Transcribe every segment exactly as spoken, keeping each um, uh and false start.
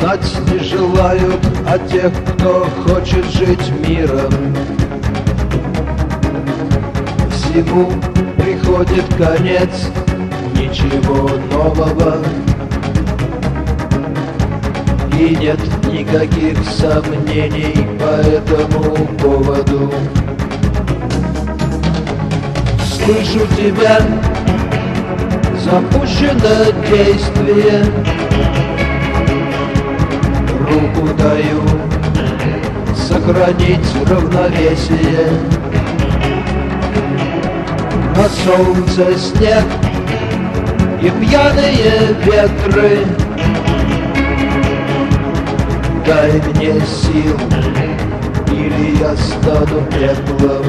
Знать не желают о тех, кто хочет жить миром. Всему приходит конец, ничего нового, и нет никаких сомнений по этому поводу. Слышу тебя, запущено действие, руку даю сохранить равновесие. На солнце снег и пьяные ветры. Дай мне сил, или я стану пеплом.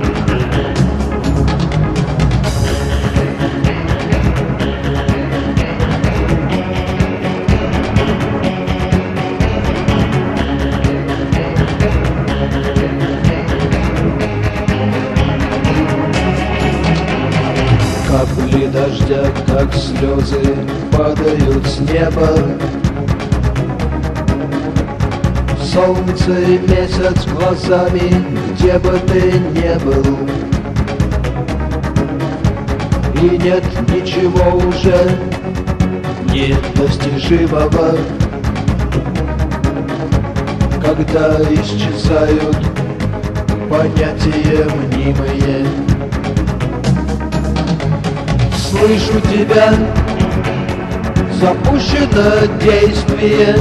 Капли дождя, как слезы, падают с неба. Солнце и месяц глазами, где бы ты ни был. И нет ничего уже недостижимого, когда исчезают понятия мнимые. Слышу тебя, запущено действие,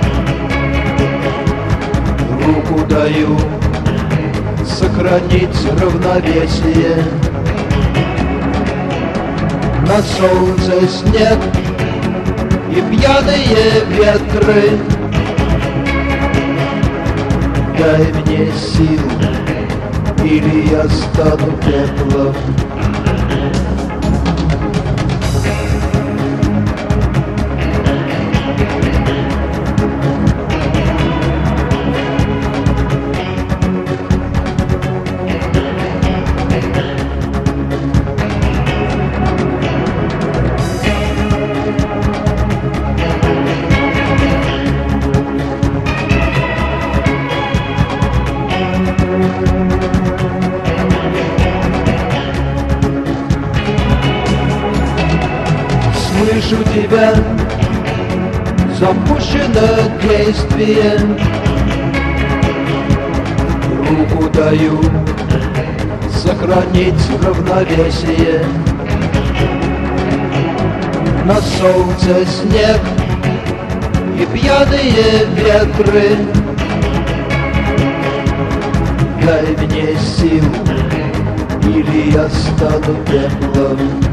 руку даю сохранить равновесие. На солнце снег и пьяные ветры. Дай мне сил, или я стану пеплом. Слышу тебя, запущено действие, руку даю сохранить равновесие. На солнце снег и пьяные ветры. Дай мне сил, или я стану пеплом.